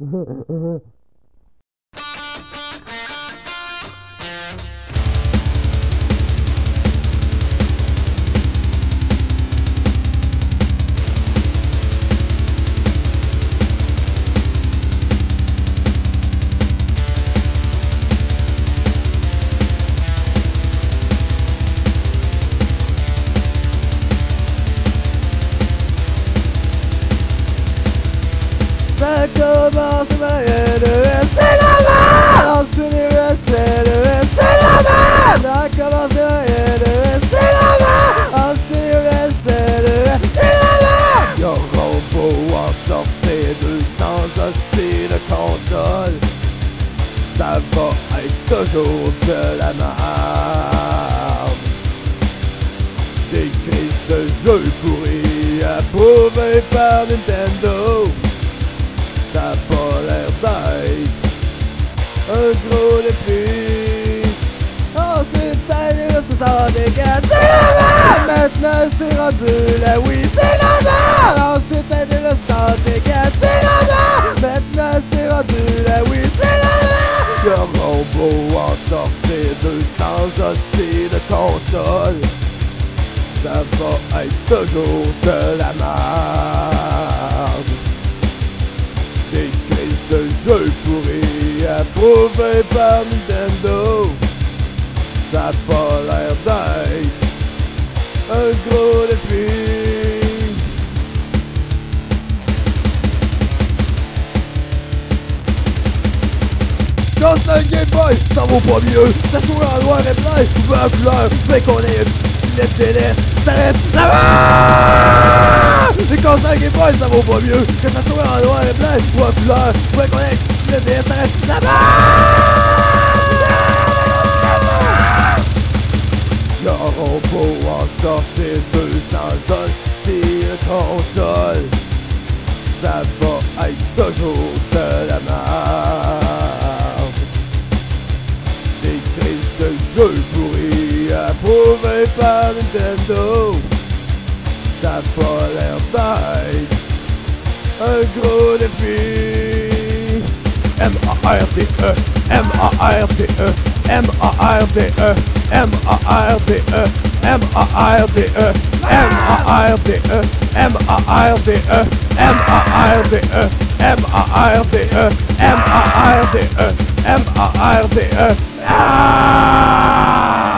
Ça commence à c'est la merde. Dans l'univers c'est la merde. Ça commence à c'est la merde. Dans l'univers c'est la merde. Y'a robot en sortie sans hostie de console. Ça va être toujours de la merde. Des crises de jeux pourris approuvés par Nintendo. Ça a pas l'air d'être un gros défi. Ensuite ça illustre, ça va dégager, c'est la merde. Maintenant c'est rendu la Wii, c'est la merde. Ensuite ça illustre, ça dégage, c'est la merde. Maintenant c'est rendu la Wii, c'est la merde. Y'a un robot en sortie 200 hosties de console. Ça va être toujours de la merde. Des crises de jeux pourris approuvés par Nintendo. Ça a pas l'air d'être un gros défi. Quand c'est un Game Boy, ça vaut pas mieux. Ça joue en noir et blanc, ou en couleur, mais qu'on ait une télé, ça reste là-bas. Et quand c'est un Game Boy, ça vaut pas mieux. Que ça soit en noir et blanc, ou en couleur, mais qu'on ait une télé, ça reste là-bas. Y'a un robot en sortie 200 hosties de console. Ça va être toujours de la merde. Des crises de jeux pourris approuvés par Nintendo. Ça a pas l'air d'être un gros défi. M-A-R-D-E, M-A-R-D-E, M-A-R-D-E, M-A-R-D-E, M-A-R-D-E, M-A-R-D-E, M-A-R-D-E, M-A-R-D-E, M-A-R-D-E, M-A-R-D-E, M-A-R-D-E.